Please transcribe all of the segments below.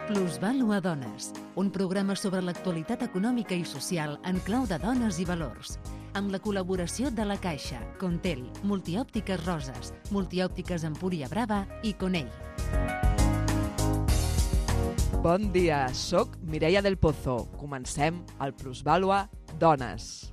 Plusvàlua Dones, un programa sobre l'actualitat econòmica i social en clau de dones i valors, amb la col·laboració de La Caixa, Contel, Multiòptiques Roses, Multiòptiques Empúria Brava i Conell. Bon dia, soc Mireia del Pozo. Comencem el Plusvàlua Dones.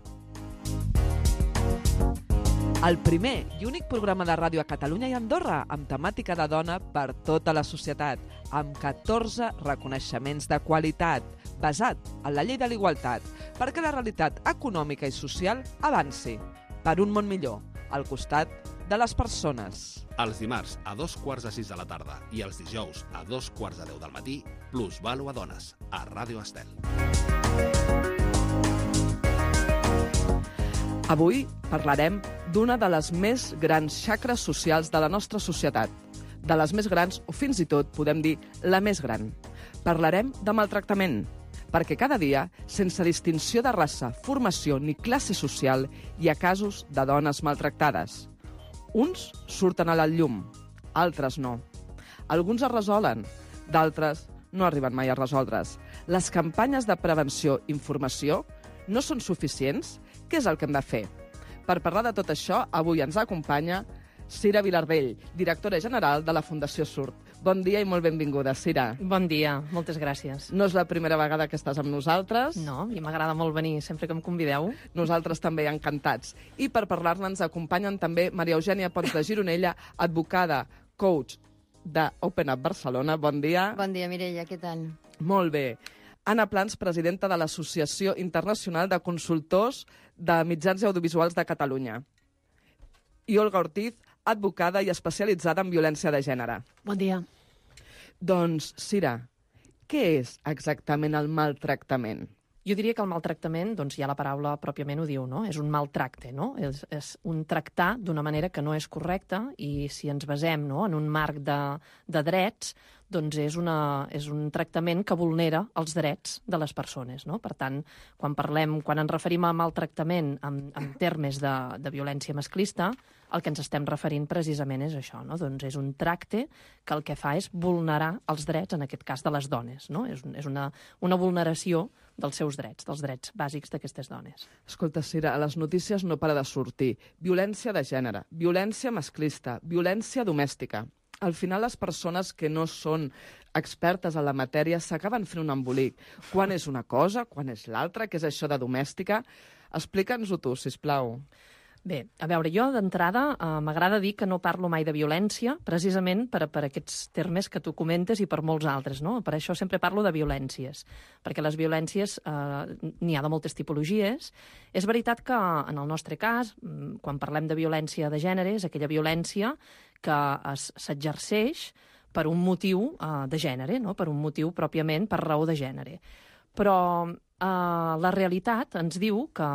El primer i únic programa de ràdio a Catalunya i Andorra amb temàtica de dona per tota la societat, amb 14 reconeixements de qualitat, basat en la llei de l'igualtat, perquè la realitat econòmica i social avanci per un món millor, al costat de les persones. Els dimarts a 2:45 de la tarda i els dijous a 2:45 del matí, Plusvàlua Dones, a Ràdio Estel. Avui parlarem d'una de les més grans xacres socials de la nostra societat. De les més grans, o fins i tot podem dir la més gran. Parlarem de maltractament, perquè cada dia, sense distinció de raça, formació ni classe social, hi ha casos de dones maltractades. Uns surten a la llum, altres no. Alguns es resolen, d'altres no arriben mai a resoldre's. Les campanyes de prevenció i informació no són suficients? Què és el que hem de fer? Per parlar de tot això, avui ens acompanya Cira Vilardell, directora general de la Fundació Surt. Bon dia i molt benvinguda, Cira. Bon dia, moltes gràcies. No és la primera vegada que estàs amb nosaltres. No, i m'agrada molt venir sempre que em convideu. Nosaltres també encantats. I per parlar-ne ens acompanyen també Maria Eugènia Pons de Gironella, advocada, coach de Open Up Barcelona. Bon dia. Bon dia, Mireia, què tal? Molt bé. Anna Plans, presidenta de l'Associació Internacional de Consultors de Mitjans Audiovisuals de Catalunya. I Olga Ortiz, advocada i especialitzada en violència de gènere. Bon dia. Doncs, Cira, què és exactament el maltractament? Jo diria que el maltractament, doncs ja la paraula pròpiament ho diu, no? És un maltracte, no? És un tractar d'una manera que no és correcta i si ens basem, no, en un marc de drets, doncs és un tractament que vulnera els drets de les persones, no? Per tant, quan ens referim a maltractament en termes de violència masclista, el que ens estem referint precisament és això, no? Doncs és un tracte que el que fa és vulnerar els drets, en aquest cas de les dones, no? És una vulneració dels seus drets, dels drets bàsics d'aquestes dones. Escolta, Cira, a les notícies no para de sortir violència de gènere, violència masclista, violència domèstica. Al final, les persones que no són expertes en la matèria s'acaben fent un embolic. Quan és una cosa, quan és l'altra, què és això de domèstica? Explica'ns-ho tu, sisplau. Bé, a veure, jo d'entrada m'agrada dir que no parlo mai de violència, precisament per aquests termes que tu comentes i per molts altres, no? Per això sempre parlo de violències, perquè les violències n'hi ha de moltes tipologies. És veritat que en el nostre cas, quan parlem de violència de gènere, és aquella violència que s'exerceix per un motiu de gènere, no? Per un motiu pròpiament per raó de gènere. Però la realitat ens diu que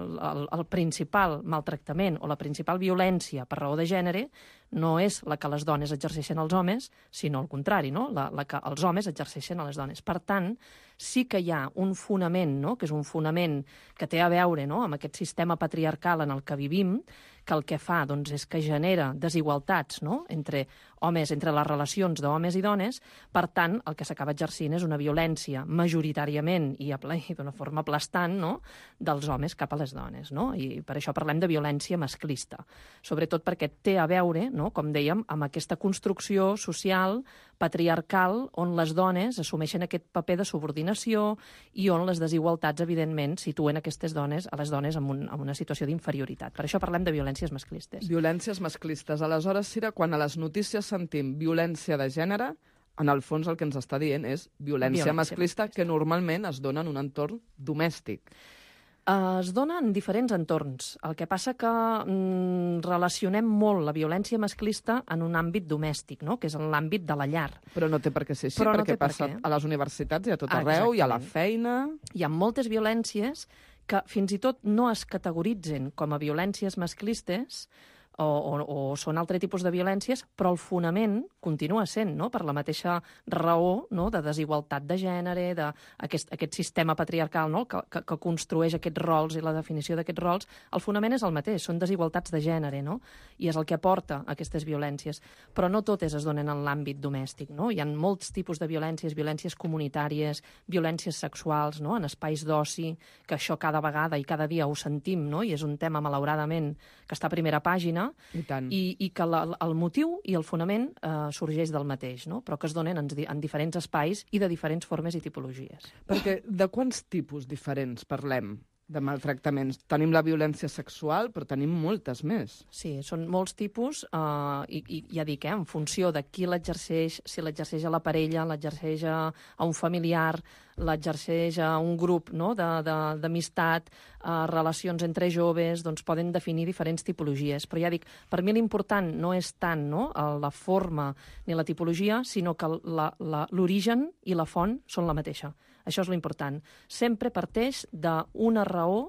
el principal maltractament o la principal violència per raó de gènere no és la que les dones exerceixen als homes, sinó al contrari, no? La que els homes exerceixen a les dones. Per tant, sí que hi ha un fonament, no? Que és un fonament que té a veure, no? Amb aquest sistema patriarcal en el que vivim, que el que fa doncs, és que genera desigualtats, no? entre les relacions d'homes i dones. Per tant, el que s'acaba exercint és una violència majoritàriament i d'una forma aplastant, no? dels homes cap a les dones. No? I per això parlem de violència masclista. Sobretot perquè té a veure, no? Com dèiem, amb aquesta construcció social patriarcal on les dones assumeixen aquest paper de subordinació i on les desigualtats, evidentment, situen a les dones en una situació d'inferioritat. Per això parlem de violències masclistes. Violències masclistes. Aleshores, Cira, quan a les notícies sentim violència de gènere, en el fons el que ens està dient és violència masclista que normalment es dona en un entorn domèstic. Es dona en diferents entorns. El que passa que relacionem molt la violència masclista en un àmbit domèstic, no? Que és en l'àmbit de la llar. Però no té per què ser així, perquè passa a les universitats i a tot arreu, i a la feina. Hi ha moltes violències que fins i tot no es categoritzen com a violències masclistes, o són altre tipus de violències, però el fonament continua sent, no?, per la mateixa raó, no?, de desigualtat de gènere, d'aquest sistema patriarcal, no?, que construeix aquests rols i la definició d'aquests rols. El fonament és el mateix, són desigualtats de gènere, no?, i és el que aporta aquestes violències. Però no totes es donen en l'àmbit domèstic, no? Hi ha molts tipus de violències, violències comunitàries, violències sexuals, no?, en espais d'oci, que això cada vegada i cada dia ho sentim, no?, i és un tema, malauradament, que està a primera pàgina, I tant. i que el motiu i el fonament sorgeix del mateix, no?, però que es donen en diferents espais i de diferents formes i tipologies. Perquè de quants tipus diferents parlem de maltractaments? Tenim la violència sexual, però tenim moltes més. Sí, són molts tipus, i ja dic, en funció de qui l'exerceix, si l'exerceix a la parella, l'exerceix a un familiar, l'exerceix a un grup, no?, d'amistat, relacions entre joves, doncs poden definir diferents tipologies. Però ja dic, per mi l'important no és tant, no?, la forma ni la tipologia, sinó que l'origen i la font són la mateixa. Això és l'important. Sempre parteix d'una raó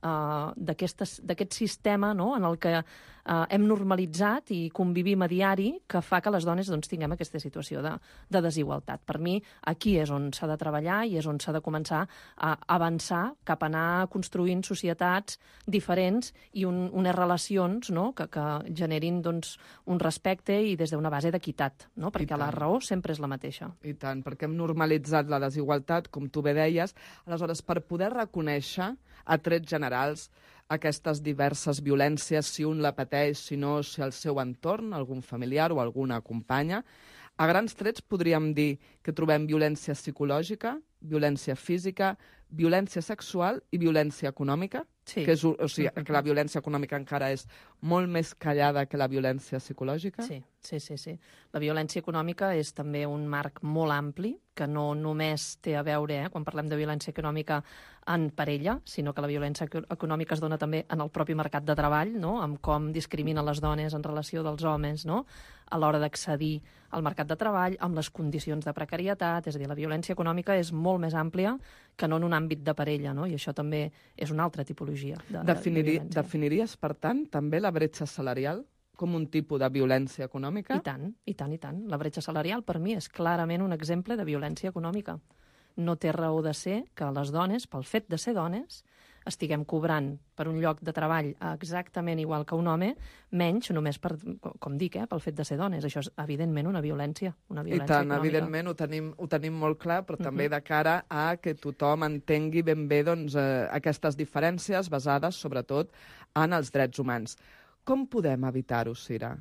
d'aquest sistema, no?, en el que hem normalitzat i convivim a diari, que fa que les dones doncs, tinguem aquesta situació de desigualtat. Per mi, aquí és on s'ha de treballar i és on s'ha de començar a avançar cap a anar construint societats diferents i unes relacions, no?, que generin doncs, un respecte i des d'una base d'equitat, no?, perquè la raó sempre és la mateixa. I tant, perquè hem normalitzat la desigualtat, com tu bé deies. Aleshores, per poder reconèixer a trets generals aquestes diverses violències, si un la pateix, si no, si el seu entorn, algun familiar o alguna companya, a grans trets podríem dir que trobem violència psicològica, violència física, violència sexual i violència econòmica, Sí. que la violència econòmica encara és molt més callada que la violència psicològica. Sí. La violència econòmica és també un marc molt ampli, que no només té a veure, quan parlem de violència econòmica, en parella, sinó que la violència econòmica es dona també en el propi mercat de treball, no?, amb com discrimina les dones en relació dels homes, no?, a l'hora d'accedir al mercat de treball, amb les condicions de precarietat. És a dir, la violència econòmica és molt més àmplia que no en un àmbit de parella, no?, i això també és una altra tipologia de violència. Definiries, per tant, també la bretxa salarial com un tipus de violència econòmica? I tant. La bretxa salarial, per mi, és clarament un exemple de violència econòmica. No té raó de ser que les dones, pel fet de ser dones, estiguem cobrant per un lloc de treball exactament igual que un home, menys només per, com dic, pel fet de ser dones. Això és, evidentment, una violència I tant, econòmica. evidentment, ho tenim molt clar, però també de cara a que tothom entengui ben bé doncs, aquestes diferències basades, sobretot, en els drets humans. Com podem evitar-ho, Sira?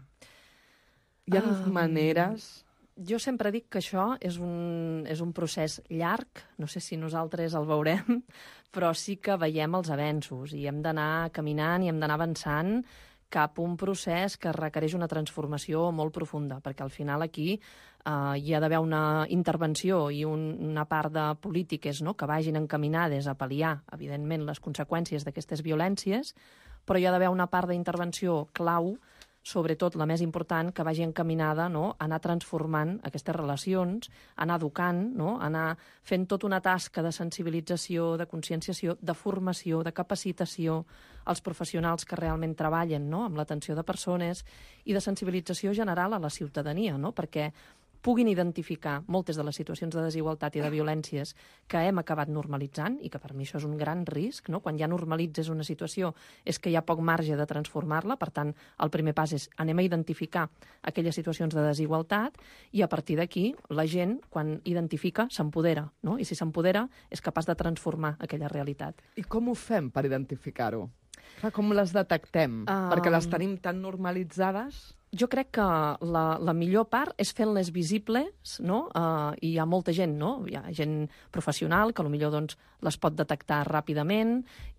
Hi ha maneres... Jo sempre dic que això és un procés llarg, no sé si nosaltres el veurem, però sí que veiem els avenços i hem d'anar caminant i hem d'anar avançant cap a un procés que requereix una transformació molt profunda, perquè al final aquí hi ha d'haver una intervenció i una part de polítiques, no?, que vagin encaminades a pal·liar, evidentment, les conseqüències d'aquestes violències, però hi ha d'haver una part d'intervenció clau, sobretot la més important, que vagi encaminada, no?, a anar transformant aquestes relacions, a anar educant, no?, a anar fent tota una tasca de sensibilització, de conscienciació, de formació, de capacitació als professionals que realment treballen, no?, amb l'atenció de persones, i de sensibilització general a la ciutadania, no?, perquè puguin identificar moltes de les situacions de desigualtat i de violències que hem acabat normalitzant, i que per mi això és un gran risc, no? Quan ja normalitzes una situació és que hi ha poc marge de transformar-la, per tant, el primer pas és anem a identificar aquelles situacions de desigualtat i a partir d'aquí la gent, quan identifica, s'empodera, no? I si s'empodera és capaç de transformar aquella realitat. I com ho fem per identificar-ho? Com les detectem? Perquè les tenim tan normalitzades... Jo crec que la millor part és fent-les visibles, no? I hi ha molta gent, no? Hi ha gent professional que potser doncs, les pot detectar ràpidament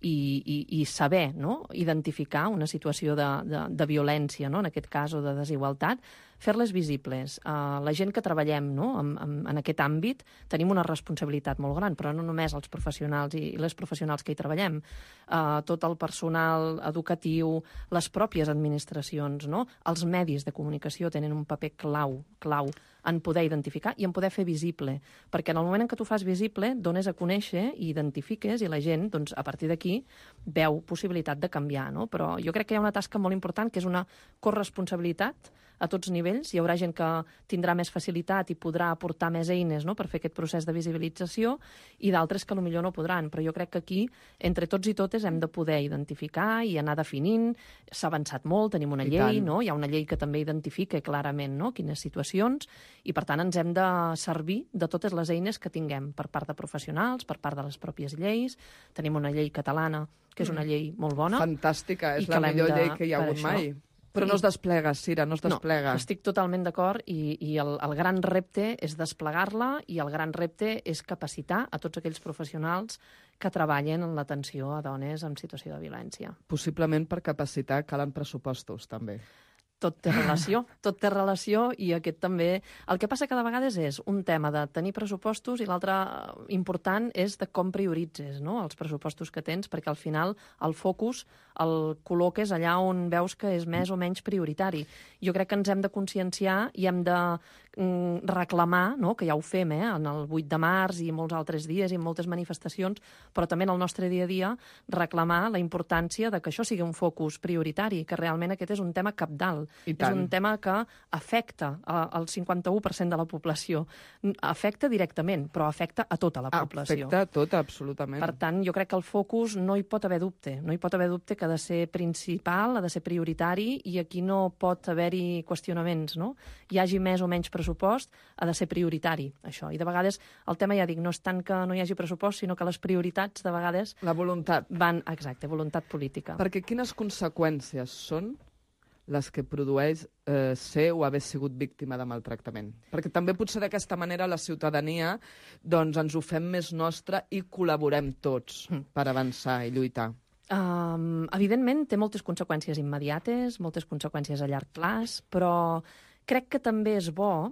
i saber, no?, identificar una situació de violència, no?, en aquest cas, o de desigualtat, fer-les visibles. La gent que treballem, no?, en aquest àmbit tenim una responsabilitat molt gran, però no només els professionals i les professionals que hi treballem, tot el personal educatiu, les pròpies administracions, no?, els medis de comunicació tenen un paper clau en poder identificar i en poder fer visible, perquè en el moment en què tu fas visible, dones a conèixer i identifiques i la gent, doncs, a partir d'aquí, veu possibilitat de canviar, no? Però jo crec que hi ha una tasca molt important, que és una corresponsabilitat a tots nivells. Hi haurà gent que tindrà més facilitat i podrà aportar més eines, no?, per fer aquest procés de visibilització, i d'altres que potser no podran. Però jo crec que aquí, entre tots i totes, hem de poder identificar i anar definint. S'ha avançat molt, tenim una llei, no? Hi ha una llei que també identifica clarament, no?, quines situacions, i per tant ens hem de servir de totes les eines que tinguem per part de professionals, per part de les pròpies lleis. Tenim una llei catalana, que és una llei molt bona. Fantàstica, és la millor llei que hi ha hagut mai. Però no es desplega, Sira, no es desplega. No, estic totalment d'acord, i el gran repte és desplegar-la, i el gran repte és capacitar a tots aquells professionals que treballen en l'atenció a dones en situació de violència. Possiblement per capacitar calen pressupostos, també. Tot té relació, i aquest també... El que passa que de vegades és un tema de tenir pressupostos, i l'altre important és de com prioritzes, no?, els pressupostos que tens, perquè al final el focus el col·loques allà on veus que és més o menys prioritari. Jo crec que ens hem de conscienciar i hem de reclamar, no?, que ja ho fem, en el 8 de març i molts altres dies i en moltes manifestacions, però també en el nostre dia a dia reclamar la importància de que això sigui un focus prioritari, que realment aquest és un tema cabdal. És un tema que afecta al 51% de la població. Afecta directament, però afecta a tota la població. Afecta a tota, absolutament. Per tant, jo crec que el focus no hi pot haver dubte. No hi pot haver dubte que ha de ser principal, ha de ser prioritari, i aquí no pot haver-hi qüestionaments, no? Hi hagi més o menys pressupost, ha de ser prioritari, això. I de vegades el tema, ja dic, no és tant que no hi hagi pressupost, sinó que les prioritats, de vegades... La voluntat. Exacte, voluntat política. Perquè quines conseqüències són les que produeix ser o haver sigut víctima de maltractament? Perquè també potser d'aquesta manera la ciutadania doncs, ens ho fem més nostre i col·laborem tots per avançar i lluitar. Evidentment, té moltes conseqüències immediates, moltes conseqüències a llarg termini, però crec que també és bo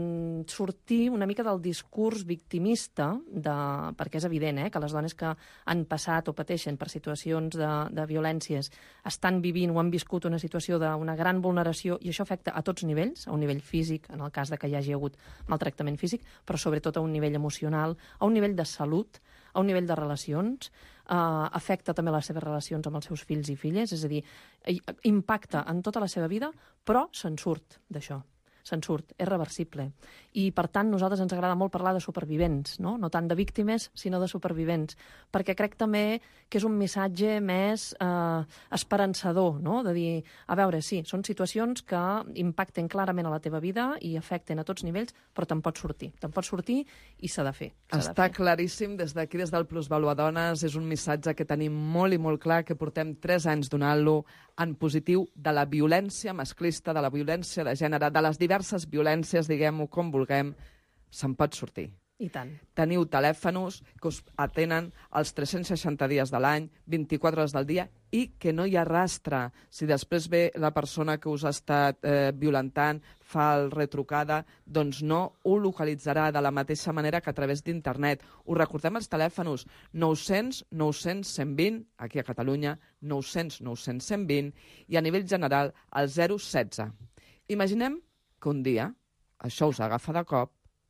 sortir una mica del discurs victimista, perquè és evident que les dones que han passat o pateixen per situacions de violències estan vivint o han viscut una situació d'una gran vulneració, i això afecta a tots nivells, a un nivell físic, en el cas de que hi hagi hagut maltractament físic, però sobretot a un nivell emocional, a un nivell de salut, a un nivell de relacions, afecta també les seves relacions amb els seus fills i filles, és a dir, impacta en tota la seva vida, però se'n surt d'això. Se'n surt, és reversible. I, per tant, a nosaltres ens agrada molt parlar de supervivents, no tant de víctimes, sinó de supervivents, perquè crec també que és un missatge més esperançador, no?, de dir, a veure, sí, són situacions que impacten clarament a la teva vida i afecten a tots nivells, però te'n pots sortir i s'ha de fer. Està claríssim, des d'aquí, des del Plusvàlua Dones, és un missatge que tenim molt i molt clar, que portem 3 anys donant-lo en positiu, de la violència masclista, de la violència de gènere, de les diverses violències, diguem-ho com vulguem, se'n pot sortir. I tant. Teniu telèfons que us atenen els 360 dies de l'any, 24 hores del dia, i que no hi ha rastre. Si després ve la persona que us ha estat violentant, fa el retrucada, doncs no ho localitzarà de la mateixa manera que a través d'internet. Us recordem els telèfons 900 900 120, aquí a Catalunya, 900 900 120, i a nivell general el 016. Imaginem que un dia això us agafa de cop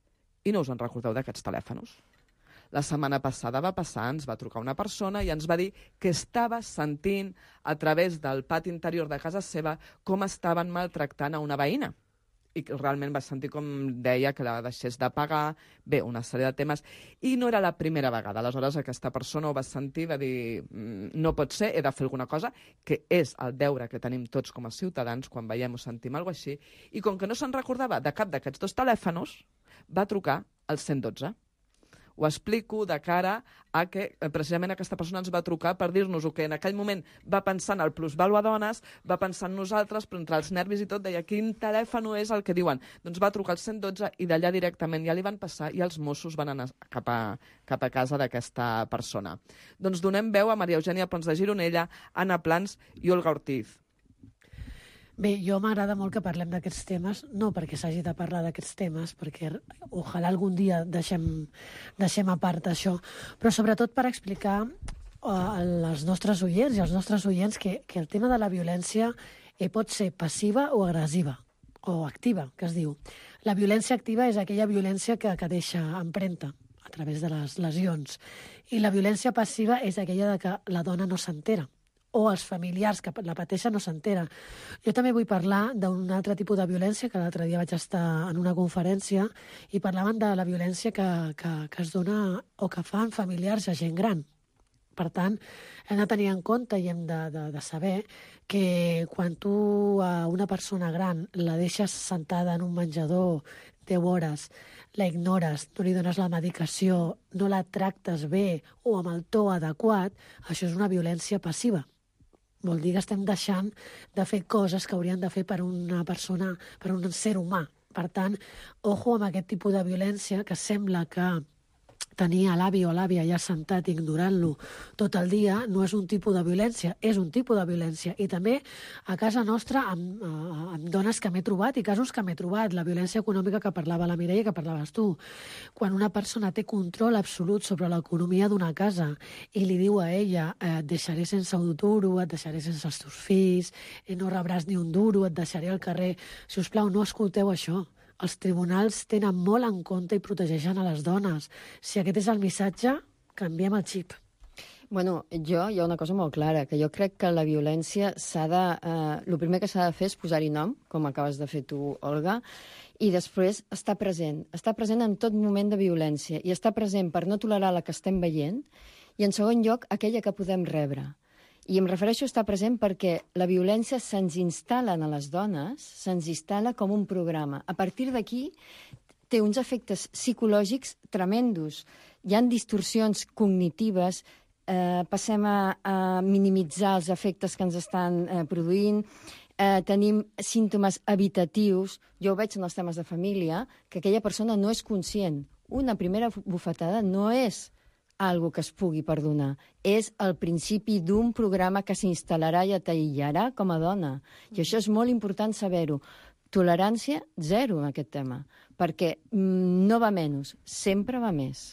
i no us en recordeu d'aquests telèfons. La setmana passada va passar, ens va trucar una persona i ens va dir que estava sentint a través del pati interior de casa seva com estaven maltractant a una veïna. I realment va sentir com deia que la deixés de pagar, bé, una sèrie de temes, i no era la primera vegada. Aleshores aquesta persona ho va sentir, va dir, no pot ser, he de fer alguna cosa, que és el deure que tenim tots com a ciutadans quan veiem o sentim alguna cosa així, i com que no se'n recordava de cap d'aquests 2 telèfons, va trucar al 112. Ho explico de cara a que precisament aquesta persona ens va trucar per dir-nos-ho, que en aquell moment va pensar en el Plusvàlua Dones, va pensar en nosaltres, però entre els nervis i tot deia quin telèfon és el que diuen. Doncs va trucar al 112 i d'allà directament ja li van passar i els Mossos van anar cap a casa d'aquesta persona. Doncs donem veu a Maria Eugènia Pons de Gironella, Anna Plans i Olga Ortiz. Bé, jo m'agrada molt que parlem d'aquests temes, no perquè s'hagi de parlar d'aquests temes, perquè ojalà algun dia deixem a part això, però sobretot per explicar als nostres oients i als nostres oients que el tema de la violència pot ser passiva o agressiva, o activa, que es diu. La violència activa és aquella violència que deixa empremta a través de les lesions, i la violència passiva és aquella de que la dona no s'entera, o els familiars que la pateixen no s'entera. Jo també vull parlar d'un altre tipus de violència, que l'altre dia vaig estar en una conferència i parlaven de la violència que es dona o que fan familiars a gent gran. Per tant, hem de tenir en compte i hem de saber que quan tu a una persona gran la deixes sentada en un menjador 10 hores, la ignores, no li dones la medicació, no la tractes bé o amb el to adequat, això és una violència passiva. Vol dir que estem deixant de fer coses que haurien de fer per una persona, per un ser humà. Per tant, ojo amb aquest tipus de violència que sembla que tenir l'avi o l'àvia ja sentat ignorant-lo tot el dia no és un tipus de violència, és un tipus de violència. I també a casa nostra amb dones que m'he trobat i casos que m'he trobat, la violència econòmica que parlava la Mireia, que parlaves tu. Quan una persona té control absolut sobre l'economia d'una casa i li diu a ella et deixaré sense un duro, et deixaré sense els teus fills, no rebràs ni un duro, et deixaré al carrer. Si us plau, no escolteu això. Els tribunals tenen molt en compte i protegeixen a les dones. Si aquest és el missatge, canviem el xip. Bueno, hi ha una cosa molt clara, que jo crec que la violència s'ha de... el primer que s'ha de fer és posar-hi nom, com acabes de fer tu, Olga, i després estar present. Estar present en tot moment de violència i estar present per no tolerar la que estem veient i, en segon lloc, aquella que podem rebre. I em refereixo a estar present perquè la violència se'ns instal·la a les dones, se'ns instal·la com un programa. A partir d'aquí té uns efectes psicològics tremendos. Hi ha distorsions cognitives, passem a minimitzar els efectes que ens estan produint, tenim símptomes evitatius. Jo ho veig en els temes de família, que aquella persona no és conscient. Una primera bufetada no és algo que es pugui perdonar. És el principi d'un programa que s'instal·larà i t'aïllarà com a dona. I això és molt important saber-ho. Tolerància zero en aquest tema, perquè no va menys, sempre va més.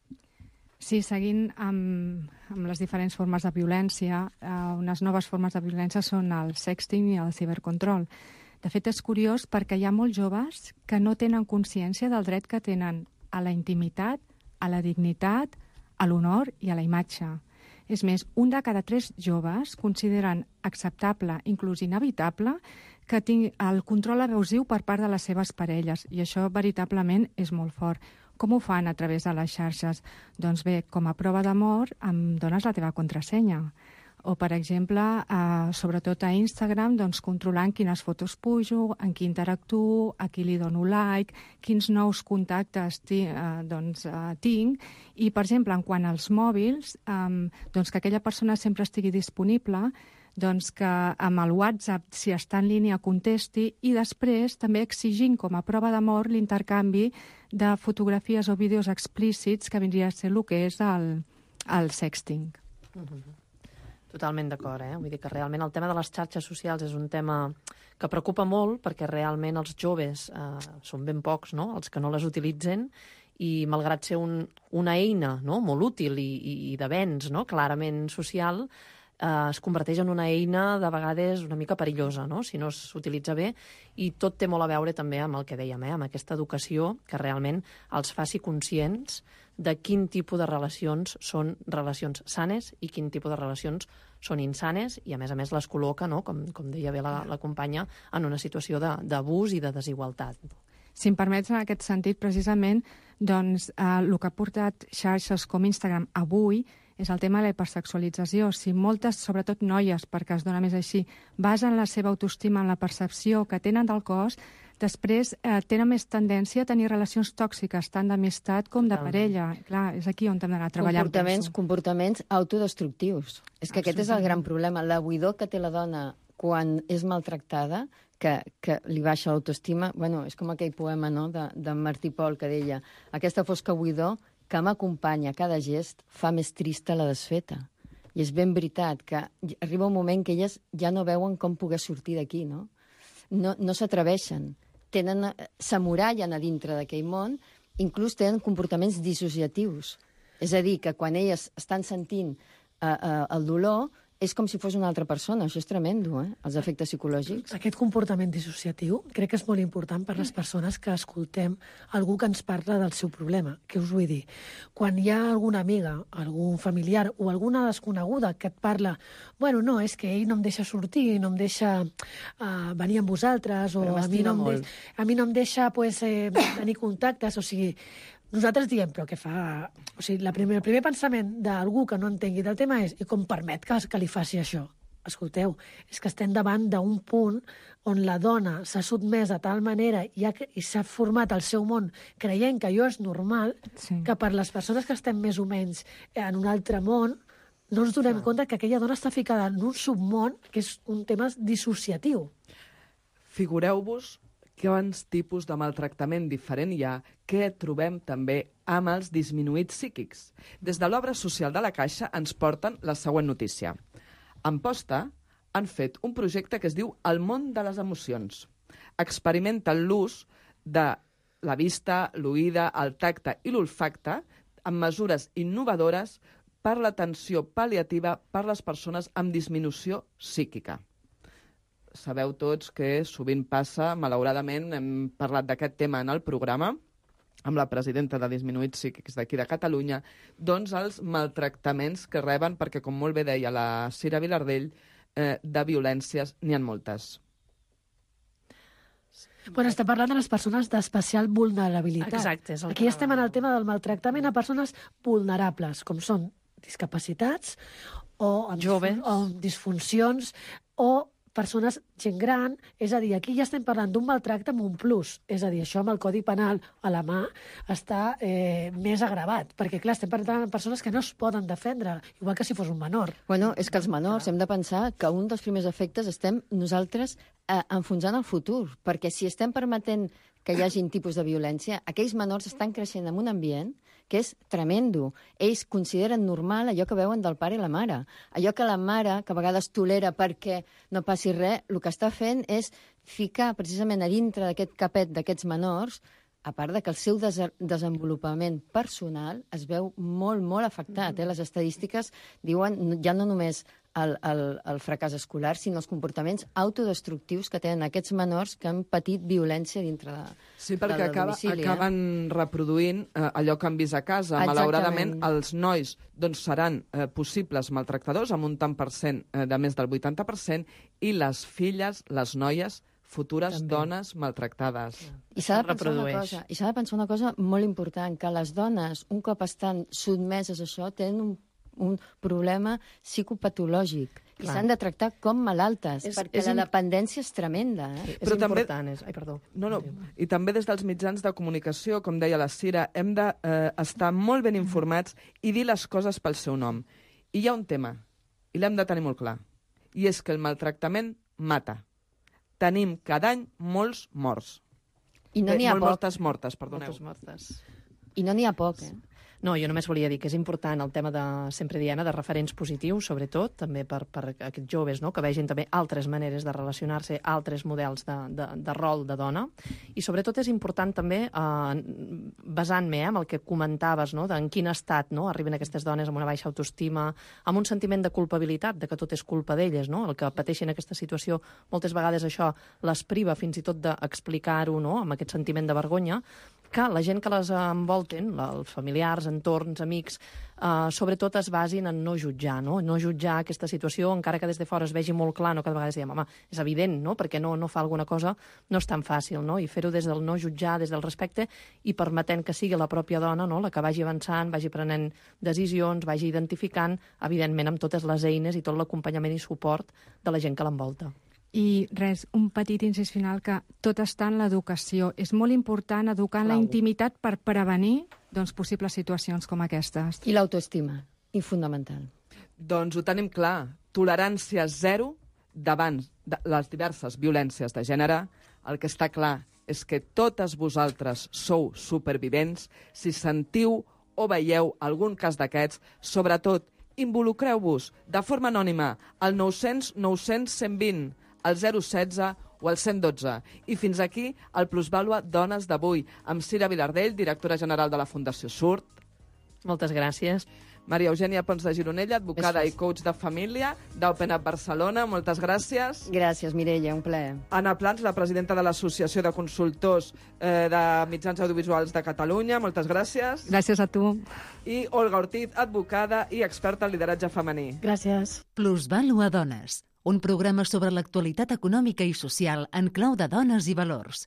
Sí, seguint amb les diferents formes de violència, unes noves formes de violència són el sexting i el cibercontrol. De fet, és curiós perquè hi ha molts joves que no tenen consciència del dret que tenen a la intimitat, a la dignitat, a l'honor i a la imatge. És més, 1 de cada 3 joves consideren acceptable, inclús inevitable, que tingui el control abusiu per part de les seves parelles, i això veritablement és molt fort. Com ho fan a través de les xarxes? Doncs bé, com a prova d'amor em dones la teva contrasenya. O, per exemple, sobretot a Instagram, doncs, controlant quines fotos pujo, en qui interactuo, a qui li dono like, quins nous contactes tinc. I, per exemple, en quant als mòbils, doncs, que aquella persona sempre estigui disponible, doncs que amb el WhatsApp, si està en línia, contesti, i després també exigint com a prova d'amor l'intercanvi de fotografies o vídeos explícits que vindria a ser el que és el sexting. Totalment d'acord, Vull dir que realment el tema de les xarxes socials és un tema que preocupa molt perquè realment els joves són ben pocs, no?, els que no les utilitzen, i malgrat ser una eina, no?, molt útil i d'avenç, no?, clarament social, es converteix en una eina de vegades una mica perillosa, no?, si no s'utilitza bé, i tot té molt a veure també amb el que dèiem, amb aquesta educació que realment els faci conscients de quin tipus de relacions són relacions sanes i quin tipus de relacions són insanes, i a més les col·loca, no?, com deia bé la companya, en una situació d'abús i de desigualtat. Si em permets, en aquest sentit, precisament, doncs, el que ha portat xarxes com Instagram avui és el tema de la hipersexualització. Si moltes, sobretot noies, perquè es dona més així, basen la seva autoestima en la percepció que tenen del cos, després tenen més tendència a tenir relacions tòxiques, tant d'amistat com de parella. Clar, és aquí on hem d'anar a treballar. Comportaments autodestructius. És que aquest és el gran problema. La buidor que té la dona quan és maltractada, que li baixa l'autoestima, bueno, és com aquell poema, no?, de Martí Pol, que deia: aquesta fosca buidor que m'acompanya a cada gest fa més trista la desfeta. I és ben veritat que arriba un moment que elles ja no veuen com poder sortir d'aquí, no? no s'atreveixen. S'emmurallen a dintre d'aquell món, inclús tenen comportaments dissociatius. És a dir, que quan elles estan sentint el dolor, és com si fos una altra persona. Això és tremendo, els efectes psicològics. Aquest comportament dissociatiu crec que és molt important per les persones que escoltem algú que ens parla del seu problema. Què us vull dir? Quan hi ha alguna amiga, algun familiar o alguna desconeguda que et parla bueno, no, és que ell no em deixa sortir, no em deixa venir amb vosaltres, o a mi no em deixa tenir contactes, o sigui, nosaltres diem, però què fa? O sigui, el primer pensament d'algú que no entengui del tema és i com permet que li faci això? Escolteu, és que estem davant d'un punt on la dona s'ha sotmès de tal manera i s'ha format el seu món creient que allò és normal, que per les persones que estem més o menys en un altre món no ens donem compte que aquella dona està ficada en un submón que és un tema dissociatiu. Figureu-vos quants tipus de maltractament diferent hi ha que trobem també amb els disminuïts psíquics. Des de l'obra social de la Caixa ens porten la següent notícia. A Amposta han fet un projecte que es diu El món de les emocions. Experimenten l'ús de la vista, l'oïda, el tacte i l'olfacte amb mesures innovadores per l'atenció pal·liativa per les persones amb disminució psíquica. Sabeu tots que sovint passa, malauradament, hem parlat d'aquest tema en el programa, amb la presidenta de Disminuïts Psíquics d'aquí de Catalunya, doncs els maltractaments que reben, perquè com molt bé deia la Cira Vilardell, de violències n'hi ha moltes. Bueno, estem parlant de les persones d'especial vulnerabilitat. Exacte. Aquí estem en el tema del maltractament a persones vulnerables, com són discapacitats o amb disfuncions o persones, gent gran, és a dir, aquí ja estem parlant d'un maltracte amb un plus, és a dir, això amb el Codi Penal a la mà està més agravat, perquè clar, estem parlant de persones que no es poden defendre, igual que si fos un menor. Bueno, és que els menors hem de pensar que un dels primers efectes estem nosaltres enfonsant el futur, perquè si estem permetent que hi hagin tipus de violència, aquells menors estan creixent en un ambient que és tremendo. Ells consideren normal allò que veuen del pare i la mare. Allò que la mare, que a vegades tolera perquè no passi res, el que està fent és ficar precisament a dintre d'aquest capet d'aquests menors, a part de que el seu desenvolupament personal es veu molt, molt afectat. Les estadístiques diuen ja no només el fracàs escolar, sinó els comportaments autodestructius que tenen aquests menors que han patit violència dintre de Sí, perquè acaben reproduint allò que han vist a casa. Exactament. Malauradament, els nois seran possibles maltractadors, amb un tant per cent de més del 80%, i les filles, les noies, futures dones maltractades. I s'ha de pensar una cosa molt important, que les dones, un cop estan sotmeses a això, tenen un problema psicopatològic i s'han de tractar com malaltes, perquè la dependència és tremenda. Però també... I també des dels mitjans de comunicació, com deia la Cira, hem d'estar molt ben informats i dir les coses pel seu nom. I hi ha un tema, i l'hem de tenir molt clar, i és que el maltractament mata. Tenim cada any molts morts. I no n'hi ha poc. Moltes mortes, perdoneu. I no n'hi ha poc, No, jo només volia dir que és important el tema de, sempre diem, de referents positius, sobretot, també per aquests joves, no?, que vegin també altres maneres de relacionar-se, altres models de rol de dona. I sobretot és important també, basant-me en el que comentaves, no?, en quin estat arriben aquestes dones amb una baixa autoestima, amb un sentiment de culpabilitat, de que tot és culpa d'elles, no?, el que pateixen aquesta situació, moltes vegades això les priva fins i tot d'explicar-ho, no?, amb aquest sentiment de vergonya, que la gent que les envolten, els familiars, entorns, amics, sobretot es basin en no jutjar, no jutjar aquesta situació, encara que des de fora es vegi molt clar, no? Que de vegades diem, home, és evident, no?, perquè no fa alguna cosa, no és tan fàcil, no?, i fer-ho des del no jutjar, des del respecte, i permetent que sigui la pròpia dona, no?, la que vagi avançant, vagi prenent decisions, vagi identificant, evidentment amb totes les eines i tot l'acompanyament i suport de la gent que l'envolta. I res, un petit incís final, que tot està en l'educació. És molt important educar en la intimitat per prevenir possibles situacions com aquestes. I l'autoestima, i fonamental. Doncs ho tenim clar. Tolerància zero davant de les diverses violències de gènere. El que està clar és que totes vosaltres sou supervivents. Si sentiu o veieu algun cas d'aquests, sobretot involucreu-vos de forma anònima al 900 900 120, al 016 o al 112. I fins aquí el Plusvàlua Dones d'avui, amb Cira Vilardell, directora general de la Fundació Surt. Moltes gràcies. Maria Eugènia Pons de Gironella, advocada i coach de família d'Open Up Barcelona. Moltes gràcies. Gràcies, Mireia, un plaer. Anna Plans, la presidenta de l'Associació de Consultors de Mitjans Audiovisuals de Catalunya. Moltes gràcies. Gràcies a tu. I Olga Ortiz, advocada i experta en lideratge femení. Gràcies. Plusvàlua Dones, un programa sobre l'actualitat econòmica i social en clau de dones i valors.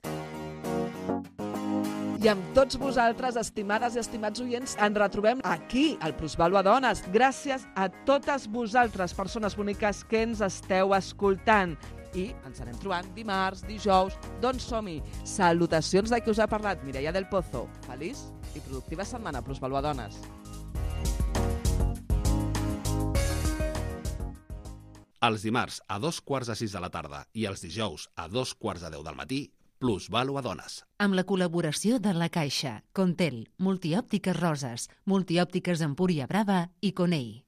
I amb tots vosaltres, estimades i estimats oients, ens retrobem aquí, al Plusvàlua Dones. Gràcies a totes vosaltres, persones boniques que ens esteu escoltant. I ens anem trobant dimarts, dijous, doncs som-hi. Salutacions de qui us ha parlat, Mireia del Pozo. Feliç i productiva setmana, Plusvàlua Dones. Els dimarts a 5:45 de la tarda i els dijous a 5:45 del matí, Plusvàlua Dones. Amb la col·laboració de La Caixa, Contel, Multiòptiques Roses, Multiòptiques Empúria Brava i Conei.